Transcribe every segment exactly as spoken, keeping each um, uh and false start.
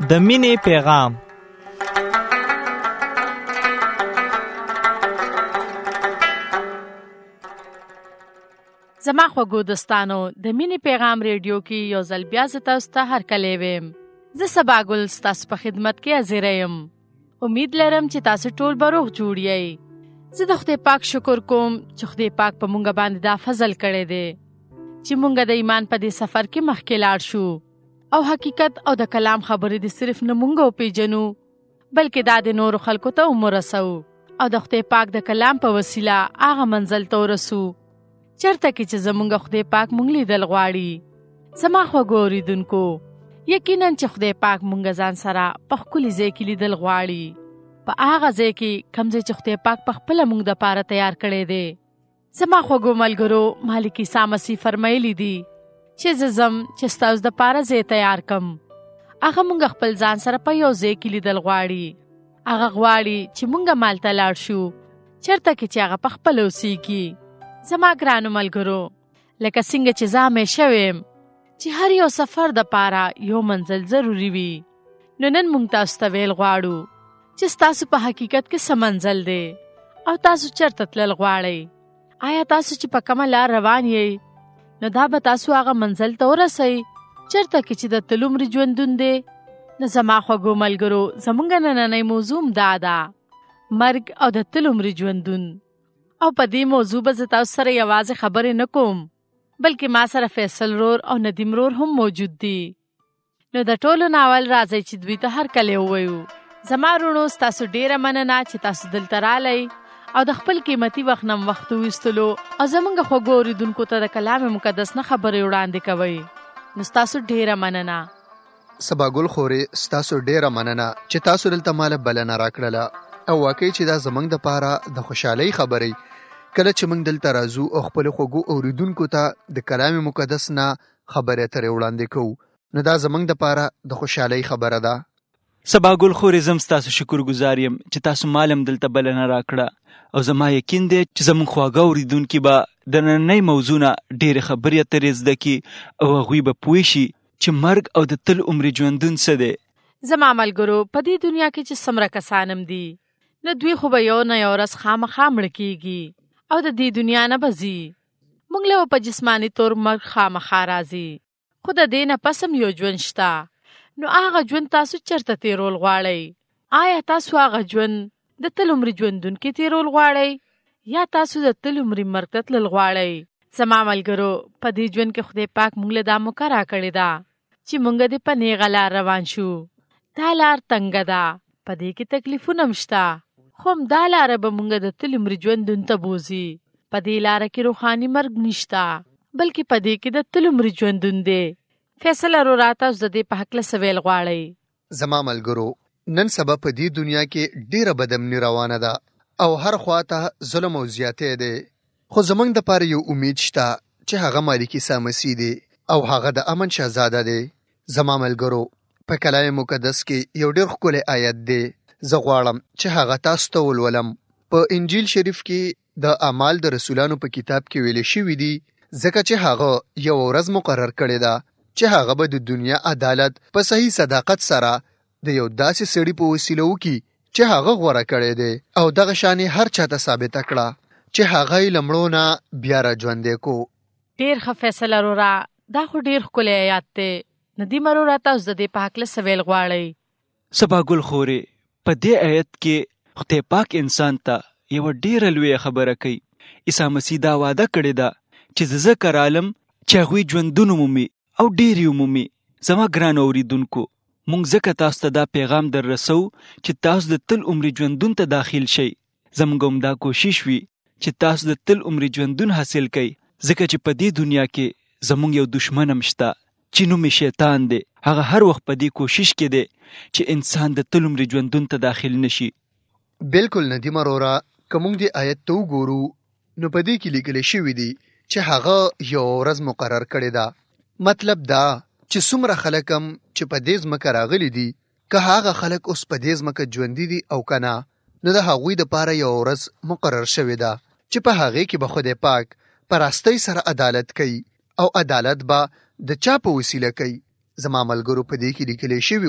د مینې پیغام. زما خوږو دوستانو، د مینې پیغام ریډیو کې یو ځل بیا زه تاسو ته هرکلی ویم. زه سبا ګل ستاسو په خدمت کې حاضره یم. امید لرم چې تاسو ټول به روغ جوړ یئ. زه د خدای پاک شکر کوم چې خدای پاک په مونږ باندې دا فضل کړی دی چې مونږ د ایمان په دې سفر کې مخکې لاړ شو او حقیقت او د کلام خبرې د صرف نه مونږ وپېژنو بلکې دا د نورو خلکو ته هم ورسو او د خدای پاک د کلام په وسیله هغه منزل ته ورسو چېرته کې چې زمونږ خدای پاک مونږ لیدل غواړي. زما خوږو اورېدونکو، یقیناً چې خدای پاک مونږ ځان سره په ښکلي ځای کې لیدل غواړي، په هغه ځای کې کوم ځای چې خدای پاک په خپله مونږ دپاره تیار کړی دی. زما خوږو ملګرو، مالک عیسی مسیح فرمایلی دي چې زه ځم چې ستاسو دپاره ځای تیار کم. هغه مونږ خپل ځان سره په یو ځای کې لیدل غواړي. هغه غواړي چې مونږ مالته لاړ شو چېرته کې چې هغه په خپله اوسېږي. زما ګرانو ملګرو، لکه څنګه چې زه همیشه ویم چې هر یو سفر دپاره یو منزل ضروري وي، نو نن مونږ تاسو ته ویل غواړو چې ستاسو په حقیقت کې څه منزل دی او تاسو چېرته تلل غواړئ. آیا تاسو چې په کومه لار روان یئ نو دا به تاسو هغه منزل ته ورسئ چېرته کې چې د تل عمري ژوندون دی. نو زما خوږو ملګرو، زموږ نننۍ موضوع دا ده، مرګ او د تل عمري ژوندون. او په دې موضوع به زه تاسو سره یوازې خبرې نه کوم بلکې ما سره فیصل رور او ندیم رور هم موجود دي. نو د ټولو ناول راځئ چې دوی ته هرکلی ووایو. زما وروڼو، ستاسو ډېره مننه چې تاسو دلته رالی او د خپل قیمتي وخت نه وخت وویستلو او زموږ خوږو اورېدونکو ته د کلام مقدس نه خبرې وړاندې کوئ. نو ستاسو ډېره مننه. سبا ګل خورې، ستاسو ډېره مننه چې تاسو دلته ماله بلنه راکړله او واقعي چې دا زموږ دپاره د خوشحالۍ خبرې کله چې موږ دلته راځو او خپلو خوږو اورېدونکو ته د کلام مقدس نه خبرې اترې وړاندې کوو، نو دا زموږ دپاره د خوشحالۍ خبره ده. سبا ګل خورې، زم ستاسو شکر ګزار یم چې تاسو مالم دلته بلنه راکړه او زما یقین دی چې زموږ خواږه اورېدونکي به د نننۍ موضوع نه ډېرې خبرې اترې زده کړي او هغوی به پوه شي چې مرګ او د تل عمري ژوندون څه دی. زما ملګرو، په دې دنیا کې چې څومره کسان هم دي، نو دوی خو به یو نه یو ورځ خامخا مړه کېږي او د دې دنیا نه به ځي. موږ له په جسماني طور مرګ خامخا راځي، خو د دې نه پس هم یو ژوند شته. نو هغه ژوند تاسو چېرته تېرول غواړئ؟ آیا تاسو هغه ژوند د تل عمري ژوندون کې تېرول غواړئ یا تاسو د تل عمري مرګ ته تلل غواړئ؟ زما ملګرو، په دې ژوند کې خدای پاک موږ له دا موقع راکړې ده چې موږ دې په نیغه لار روان شو. دا لار تنګه ده، په دې کې تکلیفونه هم شته، خو هم دا لاره به موږ د تل عمري ژوندون ته بوځي. په دې لاره کې روحاني مرګ نشته بلکې په دې کې د تل عمري ژوندون دی. فیصله رورا، تاسو د دې په هکله څه ویل غواړئ؟ زما ملګرو، نن سبا په دې دنیا کې ډېره بدامني روانه ده او هر خواته ظلم او زیاتې دی، خو زموږ دپاره یو امید شته چې هغه مالک عیسی مسیح دی او هغه د امن شهزاده دی. زما ملګرو، په کلام مقدس کې یو ډېر ښکلی آیت دی، زه غواړم چې هغه تاسو ته ولولم. په انجیل شریف کې د اعمال د رسولانو په کتاب کې ویلې شوي دي، ځکه چې هغه یو ورځ مقرر کړې ده چې هغه به د دنیا عدالت په صحیح صداقت سره د یو داسې سړي په وسیله وکړي چې هغه غوره کړی دی او دغه شانې هر چاته ثابته کړه چې هغه یې له مړو نه بیا را ژوندی کو. ډېر ښه فیصله رورا، دا خو ډېر ښکلی آیات دی. ندیم رورا، تاسو د دې په هکله څه ویل غواړئ؟ سبا ګل خورې، په دې آیت کې خدای پاک انسان ته یوه ډېره لویه خبره کوي. عیسی مسیح دا وعده کړې ده چې زه ځکه رالم چې هغوی ژوندون ومومي او ډېر یې ومومي. زما ګرانو اورېدونکو، موږ ځکه تاسو ته دا پیغام در رسو چې تاسو د تل عمري ژوندون ته داخل شئ. زموږ هم دا کوشش وي چې تاسو د تل عمري ژوندون حاصل کړئ، ځکه چې په دې دنیا کې زموږ یو دشمن هم شته چې نوم یې شیطان دی. هغه هر وخت په دې کوشش کې دی چې انسان د تل عمري ژوندون ته داخل نشي. بالکل ندیم رورا، که موږ دې آیت ته وګورو نو په دې کې لیکلی شوي دي چې هغه یو ورځ مقرر کړې ده. مطلب دا چې څومره خلک هم چې په دې ځمکه راغلي دي، که هغه خلک اوس په دې ځمکه ژوندي دي او که نه، نو د هغوی دپاره یو ورځ مقرر شوې ده چې په هغې کې به خدای پاک په راستۍ سره عدالت کوي او عدالت به د چا په وسیله کوي؟ زما ملګرو په دې کې لیکلی شوي وو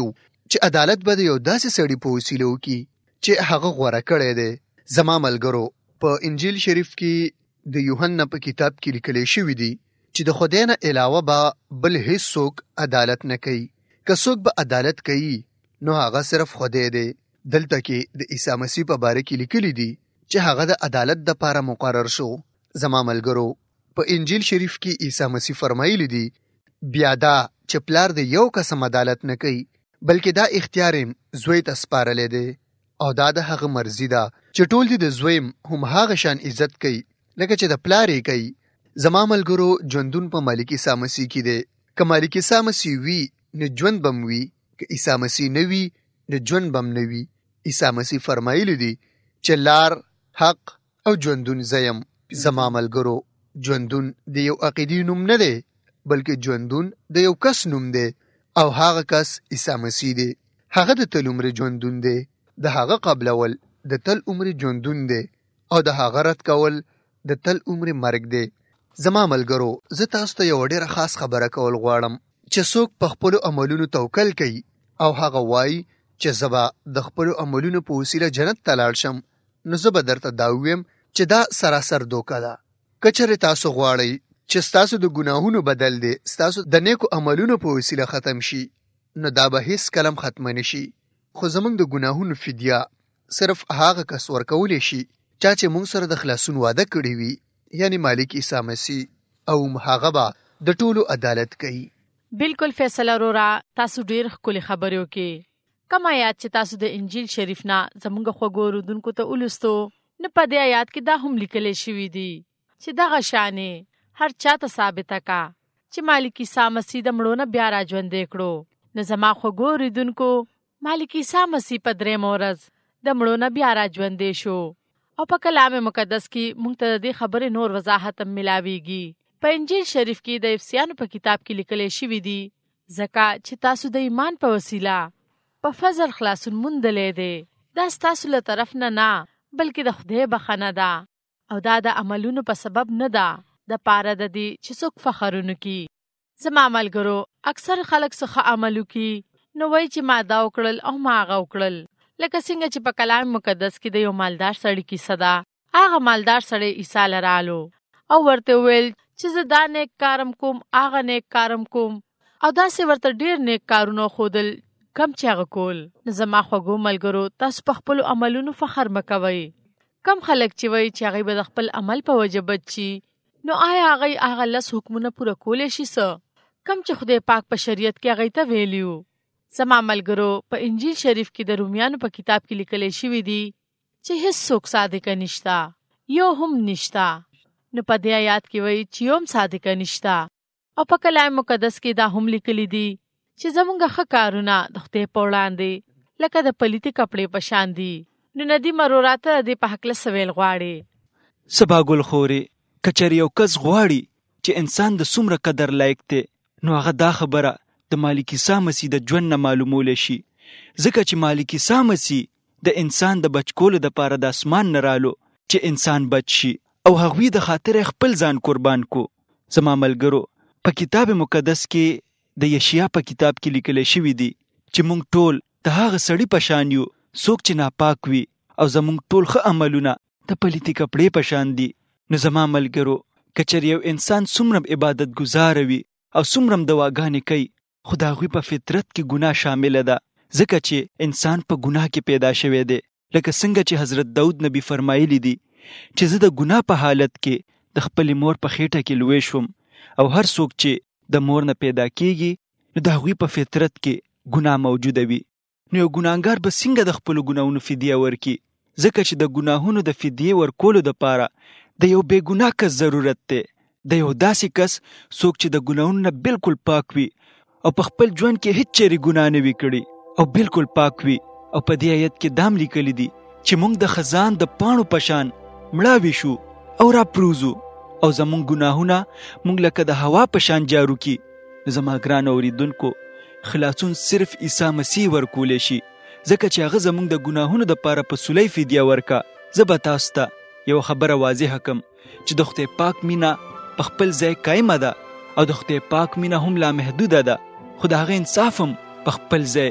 چې عدالت به د یو داسې سړي په وسیله وکړي چې هغه غوره کړی دی. زما ملګرو، په انجیل شریف کې د یوحنا په کتاب کې لیکل شوی دی چې د خدای نه علاوه به بل هیڅ څوک عدالت نه کوي. که څوک به عدالت کوي نو هغه صرف خدای دی. دلته کې د عیسی مسیح په باره کې لیکلی دی چې هغه د عدالت دپاره مقرر شو. زما ملګرو، په انجیل شریف کې عیسی مسیح فرمایلی دی بیا دا چې پلار د یو قسم عدالت نه کوي بلکې دا اختیار یې زوی ته سپارلی دی او دا د هغه مرضي ده چې ټول دې د زوی هم هغه شان عزت کوي لکه چې د پلار یې کوي. زما ملګرو، ژوندون په مالک عیسی مسیح کې دی. که مالک عیسی مسیح وي نو ژوند به م وي، که عیسی مسیح نه وي نو ژوند به م نه وي. عیسی مسیح فرمایلی دی چې لار، حق او ژوندون زه یم. زما ملګرو، ژوندون د یو عقیدي نوم نه دی بلکې ژوندون د یو کس نوم دی او هغه کس عیسی مسیح دی. هغه د تل عمر ژوندون دی. د هغه قبلول د تل عمر ژوندون دی او د هغه رد کول د تل عمر مرګ دی. زما ملګرو، زه تاسو ته یو ډېره خاص خبره کول غواړم چې څوک په خپلو عملونو توکل کوي او هغه وایي چې زه به د خپلو عملونو په وسیله جنت ته لاړ شم، نو زه به درته دا ووایم چې دا سراسر دوکه ده. که چېرې تاسو غواړئ چې ستاسو د ګناهونو بدل دی ستاسو د نیکو عملونو په وسیله ختم شي، نو دا به هیڅ کلم ختمه نه شي. خو زموږ د ګناهونو فدیه صرف هغه کس ورکولی شي چا چې موږ سره د خلاصون واده کړی وي، یعنی مالک عیسی مسیح، او هغه به د ټولو عدالت کوي. بالکل فیصله رورا، تاسو ډیر ښکلې خبرې وکړې. کوم آیات چې تاسو د انجیل شریف نه زموږ خوږو اورېدونکو ته ولوستو، نو په دې آیات کې دا هم لیکلی شوي دي چې دغه شانې هر چاته ثابته کا چې مالک عیسی مسیح د مړو نه بیا راژوندی کړو. نو زما خوږو اورېدونکو، مالک عیسی مسیح په درېیمه ورځ د مړو نه بیا راژوندی شو او په کلام مقدس کې موږ ته د دې خبرې نور وضاحت هم ملاویږي. په انجیل شریف کې د افسیانو په کتاب کې لیکلی شوي دي ځکه چې تاسو د ایمان په وسیله په فضل خلاصون موندلی دی. دا ستاسو له طرف نه نه بلکې د خدای بخښنه ده او دا د عملونو په سبب نه ده د پاره د دې چې څوک فخر ونه کړي. زما ملګرو، اکثر خلک څه عمل وکړي نو وایي چې ما دا وکړل او ما هغه وکړل. لکه څنګه چې په کلام مقدس کې د یو مالدار سړي کیسه ده. هغه مالدار سړی عیسی له رالو او ورته ویل چې زه دا نیک کارم کوم، هغه نیک کارم کوم، او داسې ورته ډېر نیک کارونه ښودل کم چې هغه کول. نو زما خوږو ملګرو، تاسو په خپلو عملونو فخر مه کوئ. کم خلک چې وایي چې هغوی به د خپل عمل په وجه بد شي، نو آیا هغوی هغه لس حکمونه پوره کولی شي څه کم چې خدای پاک په شریعت کې هغوی ته ویلي وو؟ زما ملګرو، په انجیل شریف کې د رومیانو په کتاب کې لیکلی شوي دي چې هیڅ څوک صادقه نشته، یو هم نشته. نو په دې آیات کې وایي چې یو هم صادقه نشته. او په کلام مقدس کې دا هم لیکلی دي چې زموږ ښه کارونه د خدای په وړاندې لکه د پلیتې کپړې په شان دي. نو ندیم وروره ته د دې په هکله څه ویل غواړې؟ سبا ګل خورې، که چېرې یو کس غواړي چې انسان د څومره قدر لایق دی، نو هغه دا خبره د مالک عیسی مسیح د ژوند نه معلومولی شي. ځکه چې مالک عیسی مسیح د انسان د بچ کولو دپاره د اسمان نه رالو چې انسان بچ شي او هغوی د خاطر خپل ځان قربان کو. زما ملګرو، په کتاب مقدس کې د یشیا په کتاب کې لیکلی شوي دي چې موږ ټول د هغه سړي په شان یو څوک چې ناپاک وي او زموږ ټول ښه عملونه د پلیتې کپړې په شان دي. نو زما ملګرو، که چېرې یو انسان څومره عبادت ګزاره وي او څومره هم دواګانې کوي، خو د هغوی په فطرت کې ګناه شامله ده، ځکه چې انسان په ګناه کې پیدا شوی دی. لکه څنګه چې حضرت داود نبی فرمایلی دي چې زه د ګناه په حالت کې د خپلې مور په خېټه کې لوی شوم، او هر څوک چې د مور نه پیدا کیږي نو د هغوی په فطرت کې ګناه موجوده وي. نو یو ګناهګار به څنګه د خپلو ګناهونو فدیه ورکړي؟ ځکه چې د ګناهونو د فدیې ورکولو دپاره د یو بې ګناه کس ضرورت دی، د یو داسې کس څوک چې د ګناهونو نه بالکل پاک وي او په خپل ژوند کې هیڅ چېرې ګناه نه وي کړي او بالکل پاک وي. او په دې آیت کې دام لیکلی دي چې موږ د خزان د پاڼو په شان مړاوي شو او راپروزو او زموږ ګناهونه موږ لکه د هوا په شان جارو کی. زما ګران اوریدونکو، خلاصون صرف عیسی مسیح ورکولی شي، ځکه چې هغه زموږ د ګناهونو دپاره په صلح فدیه ورکا. زه به تاسو ته یو خبره واضحه کړم چې د خدای پاک مینه په خپل ځای قایمه ده او د خدای پاک مینه هم لامحدوده ده، خو د هغه انصاف هم په خپل ځای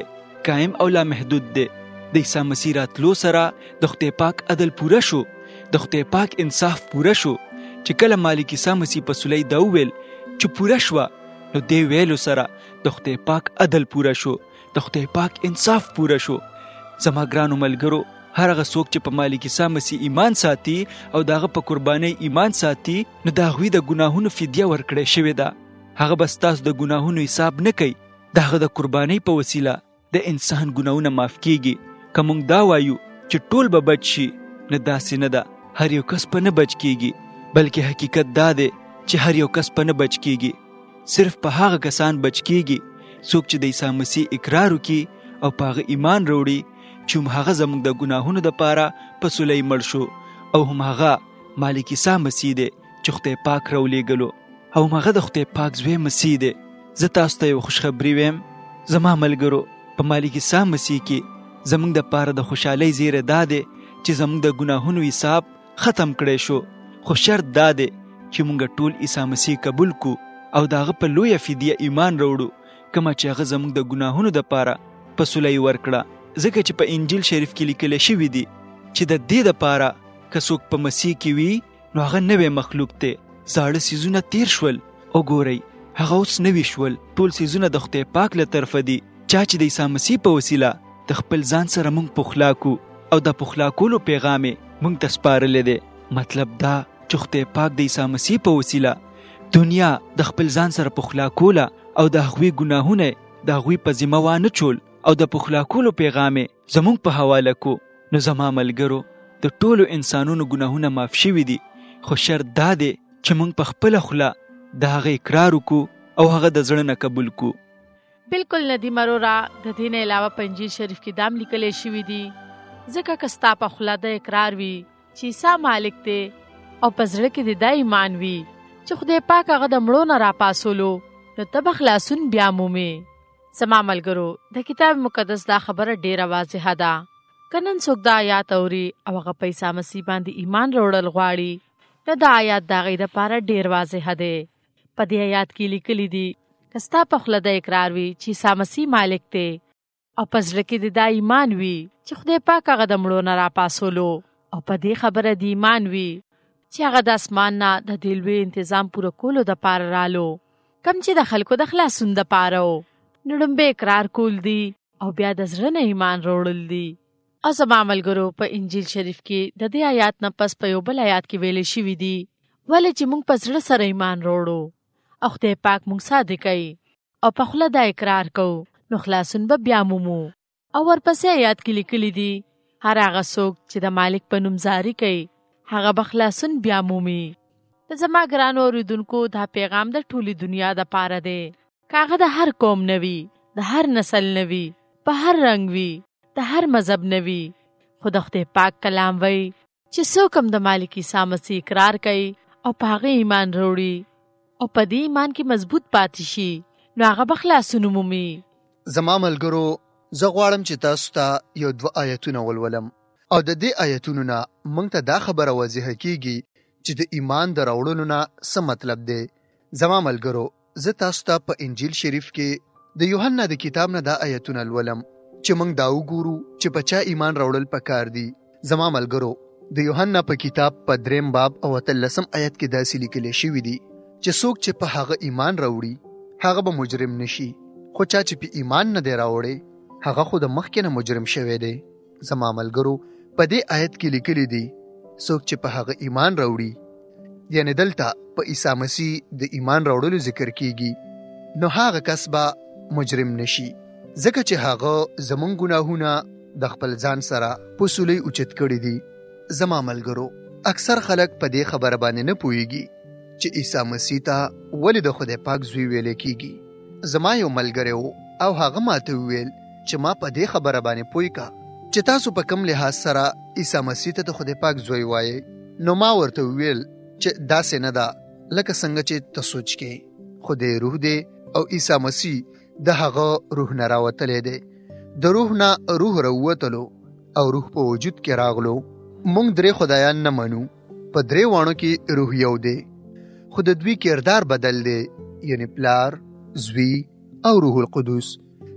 قائم او لامحدود دی. د عیسی مسیح راتلو سره د خدای پاک عدل پوره شو، د خدای پاک انصاف پوره شو. چې کله مالک عیسی مسیح په صلیب دا وویل چې پوره شوه، نو دی ویلو سره د خدای پاک عدل پوره شو، د خدای پاک انصاف پوره شو. زما ګرانو ملګرو، هر هغه څوک چې په مالک عیسی مسیح ایمان ساتي او دغه په قربانۍ ایمان ساتي، نو د هغوی د ګناهونو فدیه ورکړې شوې ده. هغه به ستاسو د ګناهونو حساب نه کوي. د هغه د قربانۍ په وسیله د انسان ګناهونه معاف کیږي. که موږ دا وایو چې ټول به بچ شي، نه داسې نه ده. هر یو کس په نه بچ کیږي، بلکې حقیقت دا دی چې هر یو کس په نه بچ کیږي. صرف په هغه کسان بچ کیږي څوک چې د عیسی مسیح اقرار وکړي او په هغه ایمان راوړي چې هم هغه زموږ د ګناهونو دپاره په صلیب مړ شو، او هم هغه مالک عیسی مسیح دی چې خدای پاک راولېږلو، او هم هغه د خدای پاک زوی مسیح دی. زه تاسو ته یو خوشخبري ویم زما ملګرو، په مالک عیسی مسیح کې زموږ دپاره د خوشحالۍ زیری دا دی چې زموږ د ګناهونو حساب ختم کړی شو. خو شرط دا دی چې موږ ټول عیسی مسیح قبول کو او د هغه په لویه فدیه ایمان راوړو، کومه چې هغه زموږ د ګناهونو دپاره په صلیب ورکړه. ځکه چې په انجیل شریف کې لیکلی شوي دي چې د دې دپاره که څوک په مسیح کې وي نو هغه نوی مخلوق دی. زاړه څیزونه تیر شول، وګورئ هغه اوس نوي شول. ټول څیزونه د خدای پاک له طرفه دي، چا چې د عیسی مسیح په وسیله د خپل ځان سره موږ پخلا کو او د پخلا کولو پیغام یې موږ ته سپارلی دی. مطلب دا چې خدای پاک د عیسی مسیح په وسیله دنیا د خپل ځان سره پخلا کوله او د هغوی ګناهونه د هغوی په ذمه وانه چول او د پخلا کولو پیغام یې زموږ په حواله کو. نو زما ملګرو، د ټولو انسانونو ګناهونه معاف شوي دي، خو شرط دا دی چې موږ په خپله خوله د هغه اقرار وکړو او هغه د زړه نه قبول کو. بالکل ندی مرورا، د دې نه علاوه په انجیل شریف کې دام لیکلی شوي دي ځکه که ستا په خوله د اقرار وي چې عیسی مالک دی او په زړه کې د دا ایمان وي چې خدای پاک هغه د مړو نه راپاسولو، نو ته به خلاصون بیا مومې. زما ملګرو، د کتاب مقدس دا خبره ډیره واضحه ده. که نن څوک دا آیات اوري او هغه په عیسی مسیح باندې ایمان راوړل غواړي، نو دا آیات د هغې دپاره ډیر واضحه دی. په دې آیات کې لیکلي دي که ستا په خوله د اقرار وي چې عیسی مسیح مالک دی او په زړه کې د دا ایمان وي چې خدای پاک هغه د مړو نه راپاسولو، او په دې خبره د ایمان وي چې هغه د اسمان نه د دې لوی انتظام پوره کولو دپاره رالو، کم چې د خلکو د خلاصون دپاره و. نو لومبی اقرار کول دي او بیا د زړه نه ایمان راوړل دي. او زما ملګرو، په انجیل شریف کې د دې آیات نه پس په یو بل آیات کې ویلې شوي دي ولې چې موږ په زړه سره ایمان راوړو او خدای پاک موږ صادقوي او په خوله دا اقرار کوو، نو خلاصون به بیا مومو. او ورپسې آیات کې لیکلي دي هر هغه څوک چې د مالک په نوم زاري کوي هغه به خلاصون بیا مومي. د زما ګرانو اورېدونکو، دا پیغام د ټولې دنیا دپاره دی. که هغه د هر قوم نه وي، د هر نسل نه وي، په هر رنګ وي، د هر مذهب نه وي، خو د خدای پاک کلام وایي چې څوک هم د مالک عیسی مسیح اقرار کوي او په هغه ایمان راوړي او په دې ایمان کې مضبوط پاتې شي، نو هغه به خلاصون مومي. زما ملګرو، زه غواړم چې تاسو ته یو دوه آیتونه ولولم او د دې آیتونو نه موږ ته دا خبره واضحه کیږي چې د ایمان د راوړلو نه څه مطلب دی. زما ملګرو، زه تاسو ته په انجیل شریف کې د یوحنا د کتاب نه دا آیتونه لولم چې موږ دا وګورو چې په چا ایمان راوړل پکار دي. زما ملګرو، د یوحنا په کتاب په دریم باب او اتلسم آیت کې داسې لیکلی شوي دي چې څوک چې په هغه ایمان راوړي هغه به مجرم نشي، خو چا چې په ایمان نه دی راوړی هغه خو د مخکې نه مجرم شوی دی. زما ملګرو، په دې آیت کې لیکلي دي څوک چې په هغه ایمان راوړي، یعنی دلته په عیسی مسیح د ایمان راوړلو ذکر کیږي، نو هغه کس به مجرم نشي ځکه چې هغه زمونږ ګناهونه د خپل ځان سره په صلیب اوچت کړي دي. زما ملګرو، اکثر خلک په دې خبره باندې نه پوهیږي چې عیسی مسیح ته ولې د خدای پاک زوی ویل کیږي. زما یو ملګری و او هغه ماته وویل چې ما په دې خبره باندې پوه کا چې تاسو په کوم لحاظ سره عیسی مسیح ته د خدای پاک زوی وایي. نو ما ورته وویل چې داسې نه ده لکه څنګه چې ته سوچ کې، خدای روح دی او عیسی مسیح د هغه روح نه راوتلی دی. د روح نه روح راووتلو او روح په وجود کې راغلو. موږ درې خدایان نه منو، په درې واڼو کې روح یو دی، خو د دوی کردار بدل دی، یعنی پلار، زوی او روح القدس.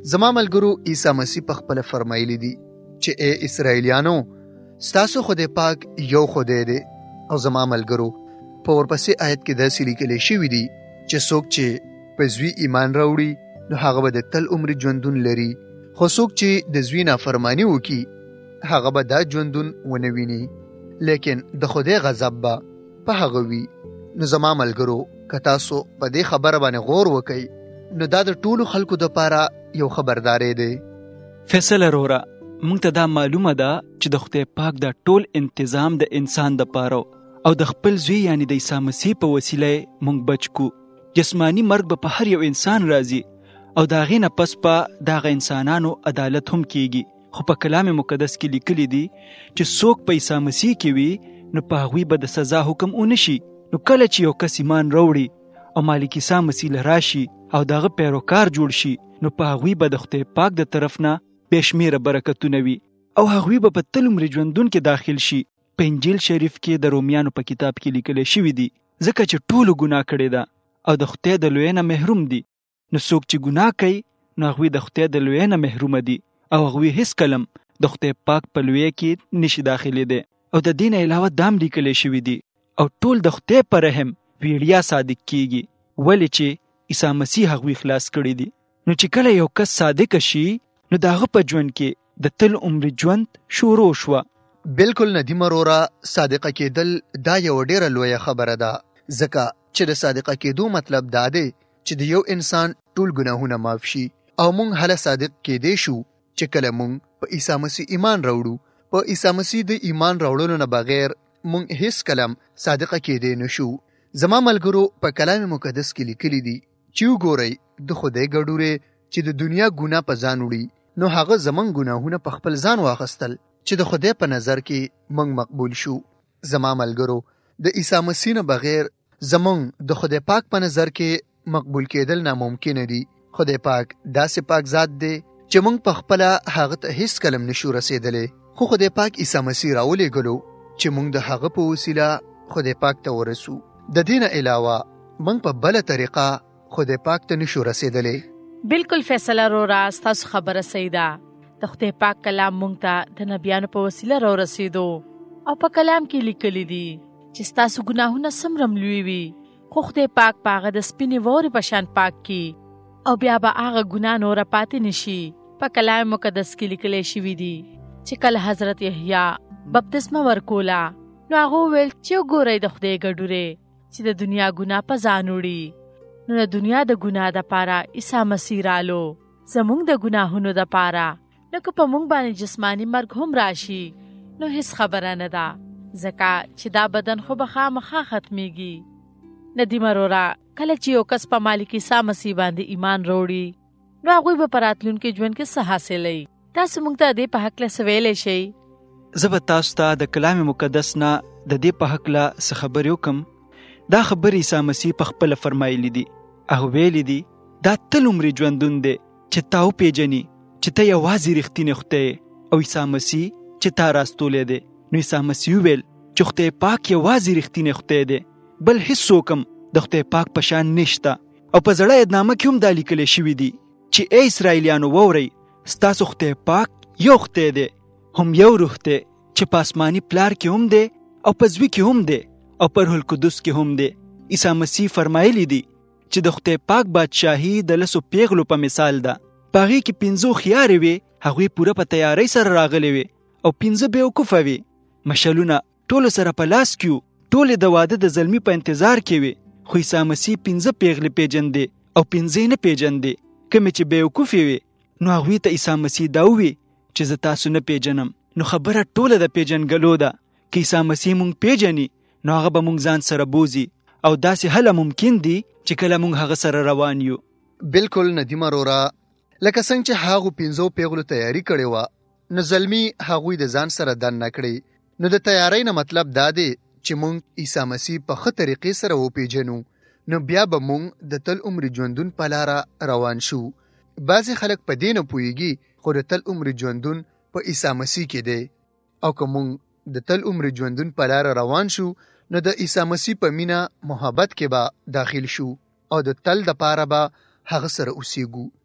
زما ملګرو عیسی مسیح په خپل فرمایلی دي چې اے اسرائیلیانو ستاسو خدای پاک یو خدای دی. او زما ملګرو په ورپسې آیت کې داسې لیکل شوی دی چې څوک چې په زوی ایمان راوړي نو هغه به د تل عمر ژوندون لري، خو څوک چې د زوی نافرمانی وکړي هغه به دا ژوندون ونه ویني، لیکن د خدای غضب به په هغه وي. نو زما ملګرو که تاسو په دې خبره باندې غور وکئ نو دا د ټولو خلکو دپاره یو خبرداری دی. فیصل وروره موږ ته دا معلومه ده چې د خدای پاک دا ټول انتظام د انسان دپاره او د خپل زوی یعنی د عیسی مسیح په وسیله موږ بچ کو. جسمانی مرګ به په هر یو انسان راځي او د هغې نه پس به دغه انسانانو عدالت هم کیږي، خو په کلام مقدس کې لیکلي دي چې څوک په عیسی مسیح کې وي نو په هغوی به د سزا حکم ونه شي. نو کله چې یو کس ایمان راوړي او مالک عیسی مسیح له راشي او دغه پیروکار جوړ شي نو په هغوی به د خدای پاک د طرف نه بې شمېره برکتونه وي او هغوی به په تل عمر ژوندون کې داخل شي. په انجیل شریف کې د رومیانو په کتاب کې لیکل شوي دي ځکه چې ټولو ګناه کړې ده او د خدای د لوی نه محروم دي. نو څوک چې ګناه کوي نو هغوی د خدای د لوی نه محرومه دي او هغوی هیڅ کلم د خدای پاک په لوی کې نشي داخلېدی. او د دې نه علاوه دام لیکل شوي دي او ټول د خدای په رحم ویړیا صادق کیږي ولې چې عیسی مسیح هغوی خلاص کړي دي. نو چې کله یو کس صادق شي نو د هغه په ژوند کې د تل عمر ژوند شروع شوه. بالکل ندیم وروره صادقه کېدل دا یو ډیره لویه خبره ده، ځکه چې د صادقه کېدو مطلب دا دی چې د یو انسان ټول ګناهونه معاف شي او موږ هله صادق کېدی شو چې کله موږ په عیسی مسیح ایمان راوړو. په عیسی مسیح د ایمان راوړلو نه بغیر موږ هیڅ کلم صادقه کېدی نشو. زما ملګرو په کلام مقدس کې لیکلي دي چې وګورئ د خدای ګډوره چې د دنیا ګناه په ځان وړي نو هغه زمونږ ګناهونه په خپل ځان واخیستل چې د خدای په نظر کې موږ مقبول شو. زما ملګرو د عیسی مسیح نه بغیر زمونږ د خدای پاک په نظر کې مقبول کېدل ناممکن دي. خدای پاک داسې پاک ذات دی چې موږ په خپل هغه ته هیڅ کلم نشو رسیدلی، خو خدای پاک عیسی مسیح راولېږلو چې موږ د هغه په وسیله خدای پاک ته ورسو. د دې نه علاوه موږ په بله طریقه خدای پاک ته نشو رسیدلی. بالکل فیصله وروره ستاسو خبره صحیح ده. د خدای پاک کلام موږ ته د نبیانو په وسیله را ورسېدو او په کلام کې لیکلي دي چې ستاسو ګناهونه څومره لوی وي خو خدای پاک په هغه د سپینې واورې په شان پاک کړي او بیا به هغه ګناه نوره پاتې نشي. په کلام مقدس کې لیکلی شوي دي چې کله حضرت یحیی بپتسمه ورکوله نو هغه وویل چې وګورئ د خدای ګډورې چې د دنیا ګناه په ځان وړي. نو د دنیا د ګناه دپاره عیسی مسیح رالو زموږ د ګناهونو دپاره. نو که په موږ باندې جسمانی مرګ هم راشي نو هیڅ خبره نه ده ځکه چې دا بدن خو به خامخا ختمیږي. ندیم وروره کله چې یو کس په مالک عیسی مسیح باندې ایمان راوړي نو هغوی به په راتلونکي ژوند کې څه حاصلوي. تاسو موږ ته دې په هکله څه ویلی شئ؟ زه به تاسو ته د کلام مقدس نه د دې په هکله څه خبرې وکړم. دا خبرې عیسی مسیح په خپله فرمایلی دي. هغه ویلي دي دا تل عمر ژوندون دی چې تا وپېژني چې ته یوازې رښتینی خدای او عیسی مسیح چې تا راستولی دی. نو عیسی مسیح وویل چې خدای پاک یوازې رښتینی خدای دی، بل هیڅوک هم د خدای پاک په شان نشته. او په زړه یادنامه کې هم دا لیکلی شوي دي چې ای اسرائیلیانو واورئ ستاسو خدای پاک یو خدای دی، هم یو روح دی چې په آسماني پلار کې هم دی او په زوی کې هم دی او په روح القدس کې هم دی. عیسی مسیح فرمایلی دي چې د خدای پاک بادشاهي د لسو پیغلو په مثال ده. په هغې کې پنځه هوښیارې وې، هغوی پوره په تیارۍ سره راغلې وې او پنځه بېوقوفه وې. مشلونه ټولو سره په لاس کې وو، ټولې د واده د زلمي په انتظار کې وې، خو عیسی مسیح پنځه پیغلې پیژندې او پنځه یې نه پیژندې. کومې چې بېوقوفې وې نو هغوی ته عیسی مسیح دا ووی چې زه تاسو نه پیژنم. نو خبره ټوله د پیژنګلو ده. که عیسی مسیح مونږ پیژني نو هغه به مونږ ځان سره بوزي او داسې هله ممکن دي چې کله مونږ هغه سره روان یو. بالکل ندیم وروره لکه څنګه چې هغو پنځو پیغلو تیاری کړې وه نو زلمي هغوی د ځان سره دننه کړې. نو د تیاری نه مطلب دا دی چې مونږ عیسی مسیح په ښه طریقې سره وپیژنو نو بیا به مونږ د تل عمر ژوندون په لاره روان شو. بعضې خلک په دې نه پوهېږي خو د تل عمر ژوندون په عیسی مسیح کې دی. او که مونږ د تل عمر ژوندون په لاره روان شو نو د عیسی مسیح په مینه محبت کې به داخل شو او د تل دپاره به هغه سره اوسېږو.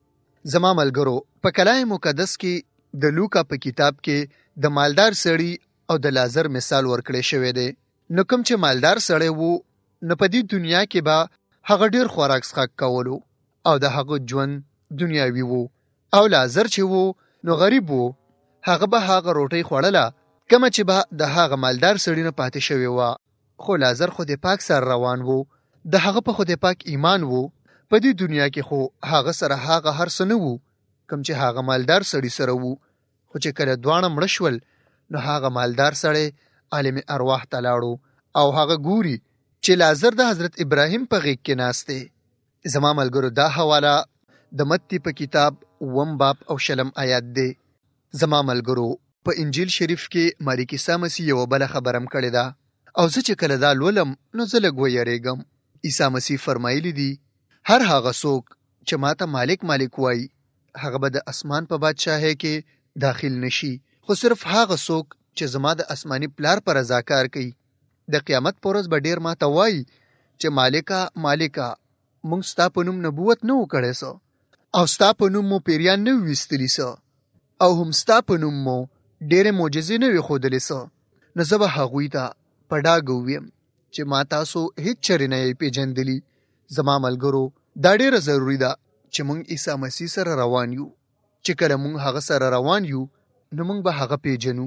زما ملګرو، په کلام مقدس کې د لوکا په کتاب کې د مالدار سړي او د لازر مثال ورکړی شوی دی. نو کوم چې مالدار سړی وو، نو په دې دنیا کې به هغه ډیر خوراک څښاک کولو او د هغه ژوند دنیاوي وو. او لازر چې وو نو غریب وو، هغه به هغه روټۍ خوړله کومه چې به د هغه مالدار سړي نه پاتې شوې وه. خو لازر خدای پاک سره روان وو، د هغه په خدای پاک ایمان وو. په دې دنیا کې خو هغه سره هغه هر څه نه وو کوم چې هغه مالدار سړي سره وو. خو چې کله دواړه مړه شول، نو هغه مالدار سړی عالم ارواح ته لاړو او هغه ګوري چې لازر د حضرت ابراهیم په غېږ کې ناست دی. زما ملګرو، دا حواله د متی په کتاب اووم باب او شلم آیات دی. زما ملګرو، په انجیل شریف کې مالک عیسی مسیح یوه بله خبرم کړې ده، او زه چې کله دا لولم نو زه لږ ویریږم. عیسی مسیح فرمایلی دي، هر هغه څوک چې ماته مالک مالک وایي، هغه به د اسمان په بادشاهۍ کې داخل نشي، خو صرف هغه څوک چې زما د اسماني پلار پر رضا کار کوي. د قیامت په ورځ به ډیر ماته وایي چې مالکا مالکا، موږ ستا په نوم نبوت نه و کړی څه، او ستا په نوم مو پیریان نه ویستلی څه، او هم ستا په نوم مو ډېرې معجزې نه وي ښودلې څه. نو زه به هغوی ته په ډاګه وویم چې ما تاسو هیڅ چرې نه یې پېژندلي. زما ملګرو، دا ډېره ضروري ده چې موږ عیسی مسیح سره روان یو. چې کله موږ هغه سره روان یو، نو موږ به هغه پېژنو.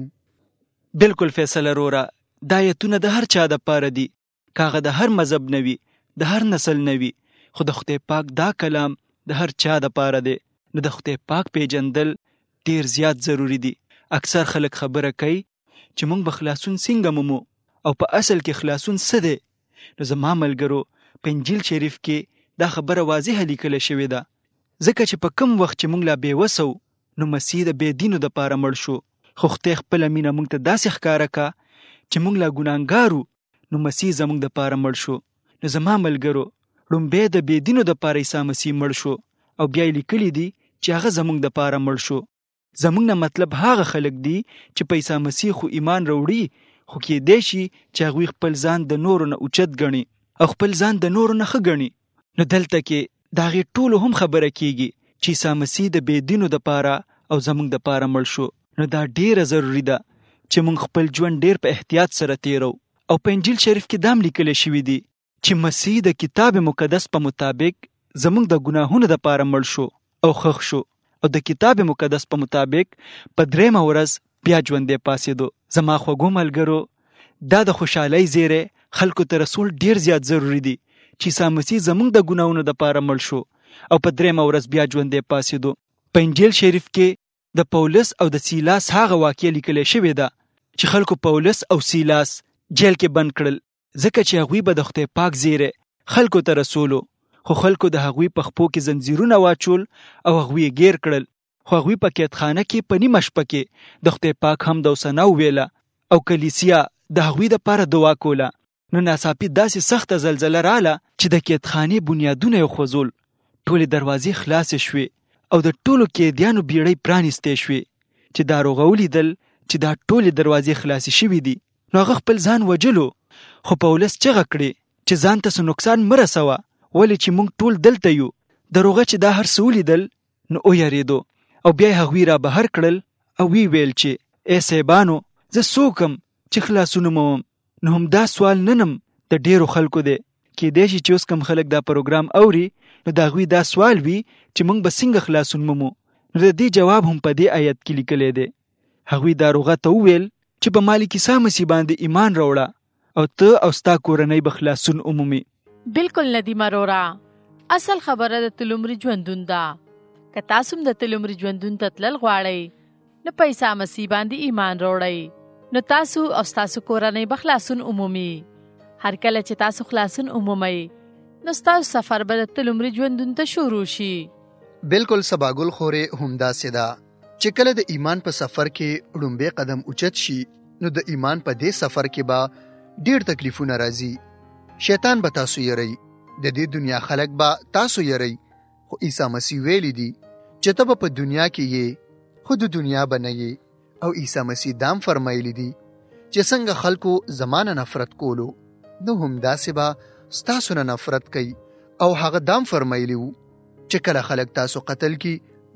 بالکل فیصله روره، دا آیتونه د هر چا دپاره دي، که هغه د هر مذهب نه وي، د هر نسل نه وي، خو د خدای پاک دا کلام د هر چا دپاره دی. نو د خدای پاک پېژندل ډېر زیات ضروري دي. اکثر خلک خبره کوي چې موږ به خلاصون څنګه مومو، او په اصل کې خلاصون څه دی؟ نو زما ملګرو، په انجیل شریف کې دا خبره واضحه لیکله شوې ده. ځکه چې په کم وخت چې موږ لا بېوسه وو، نو مسیح د بې دینو دپاره مړ شو. خو خدای خپله مینه موږ ته داسې ښکاره کړه چې موږ لا ګناهګار وو، نو مسیح زموږ دپاره مړ شو. نو زما ملګرو، لومبی د بې دینو دپاره عیسی مسیح مړ شو، او بیا یې لیکلي دي چې هغه زموږ دپاره مړ شو. زموږ نه مطلب هغه خلک دي چې په عیسی مسیح خو ایمان راوړي، خو کېدای شي چې هغوی خپل ځان د نورو نه اوچت ګڼي او خپل ځان د نورو نه ښه ګڼي. نو دلته کې د هغې ټولو هم خبره کېږي چې عیسی مسیح د بې دینو دپاره او زموږ دپاره مړ شو. نو دا ډیره ضروري ده چې موږ خپل ژوند ډیر په احتیاط سره تیرو. او په انجیل شریف کې دام لیکل شوی دی چې مسیح د کتاب مقدس په مطابق زموږ د ګناهونو دپاره مړ شو او خښ شو، او د کتاب مقدس په مطابق په دریمه ورځ بیا ژوندی پاڅېدو. زما خوږو ملګرو، دا د خوشحالۍ زیری خلکو ته رسول ډیر زیات ضروری دی چې عیسی مسیح زموږ د ګناهونو دپاره مړ شو او په دریمه ورځ بیا ژوندی پاڅېدو. په انجیل شریف کې د پولس او د سیلاس هغه واقعه لیکل شوې ده چې خلکو پولس او سیلاس جیل کې بند کړل، ځکه چې هغوی به د خدای پاک زیری خلکو ته رسولو. خو خلکو د هغوی په خپو کې زنځیرونه واچول او هغوی یې ګیر کړل. خو هغوی په قیدخانه کې په نیمه شپه کې د خدای پاک حمد او ثنا وویله او کلیسیا د هغوی دپاره دعا کوله. نو ناڅاپي داسې سخته زلزله راله چې د قیدخانې بنیادونه یې خوځول، ټولې دروازې خلاصې شوې او د ټولو قیدیانو بیړۍ پرانیستې شوې. چې ناروغه ولیدل چې دا ټولې دروازې خلاصې شوې دي، نو هغه خپل ځان وجلو. خو پولس چغه کړې چې ځان ته څه نقصان مه رسوه، ولې چې موږ ټول دلته یو. دروغه چې دا هر څه ولیدل نو ویرېدو، او بیا یې هغوی را بهر کړل او وی ویل چې ای صاحبانو، زه څوک م چې خلاصون مومم؟ نو هم دا سوال ننم د ډیرو خلکو دی. کېدای شي چې اوس کم خلک دا پروګرام اوري، نو د هغوی دا سوال وي چې موږ به څنګه خلاصون مومو. نو د دې جواب هم په دې آیت کې لیکلی دی. هغوی ناروغه ته وویل چې په مالک عیسی مسیح باندې ایمان راوړه او ته او ستا کورنۍ به خلاصون عمومي. بالکل ندیمه رورا، اصل خبره د تلومري ژوندون ده. که تاسو هم د تلومري ژوندون ته تلل غواړئ، نو په عیسی مسیح باندې ایمان راوړئ، نو تاسو او ستاسو کورنۍ به خلاصون عمومي. هر کله چې تاسو خلاصون عمومي، نو ستاسو سفر به د تلومري ژوندون ته شروع شي. بالکل سباګل خورې همداسې ده چې کله د ایمان په سفر کې ړومبی قدم اوچت شي، نو د ایمان په دې سفر کې به ډیر تکلیفونه راځي. شیطان به تاسو یری، د دې دنیا خلک به تاسو یری. خو عیسی مسیح ویلی دی چې ته به په دنیا کې یې، خو د دنیا به نه یې. او عیسی مسیح دام فرمایلی دی چې څنګه خلکو زمانه نفرت کولو، نو هم داسې به ستاسو نه نفرت کوي. او هغه دام فرمایلی وو چې کله خلک تاسو قتل کی،